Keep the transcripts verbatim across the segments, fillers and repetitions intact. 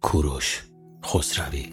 کوروش خسروی.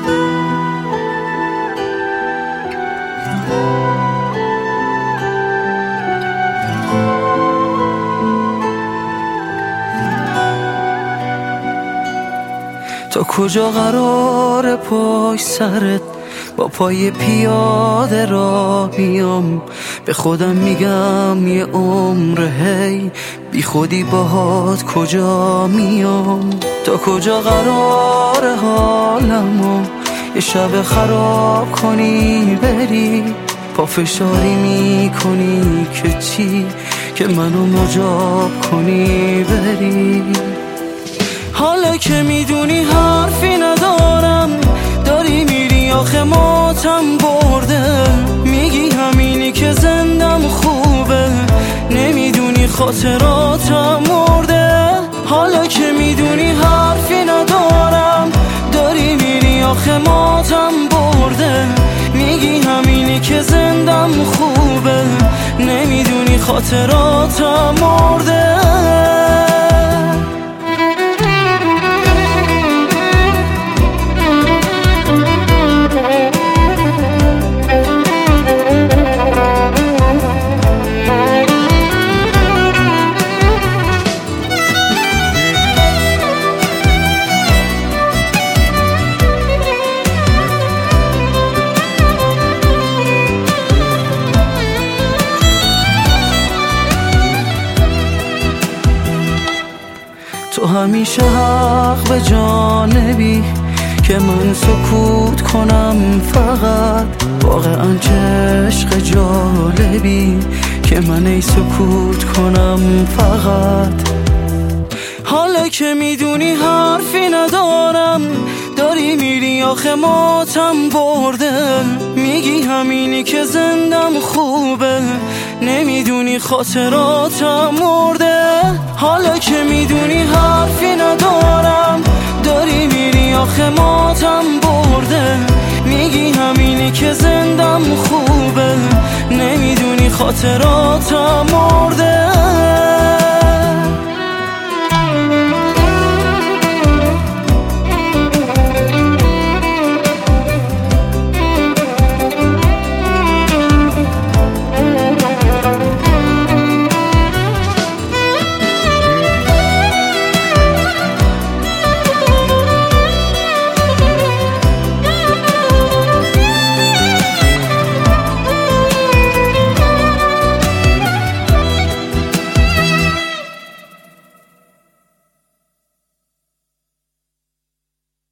تا کجا قرار پای سرت با پای پیاده را بیام؟ به خودم میگم یه عمر هی بی خودی باهات کجا میام؟ تا کجا قرار حالمو یه شب خراب کنی بری؟ پافشاری میکنی که چی؟ که منو مجاب کنی بری؟ حالا که میدونی حرفی ندارم داری میری آخه ماتم برده، میگی همینی که زندم خوبه، نمیدونی خاطراتم مرده. حالا که میدونی حرفی ندارم داری میری آخه ماتم برده، میگی همینی که زندم خوبه، نمیدونی خاطراتم مرده. تو همیشه حق به جانبی که من سکوت کنم، فقط واقعا چه عشق جالبی که من ای سکوت کنم فقط. حالا که میدونی حرفی ندارم داری میری آخه ماتم برده، میگی همینی که زندم خوبه، نمیدونی خاطراتم مرده. حالا که میدونی حرفی ندارم داری میری آخه ماتم برده، میگی همینی که زندم خوبه، نمیدونی خاطراتم مرده.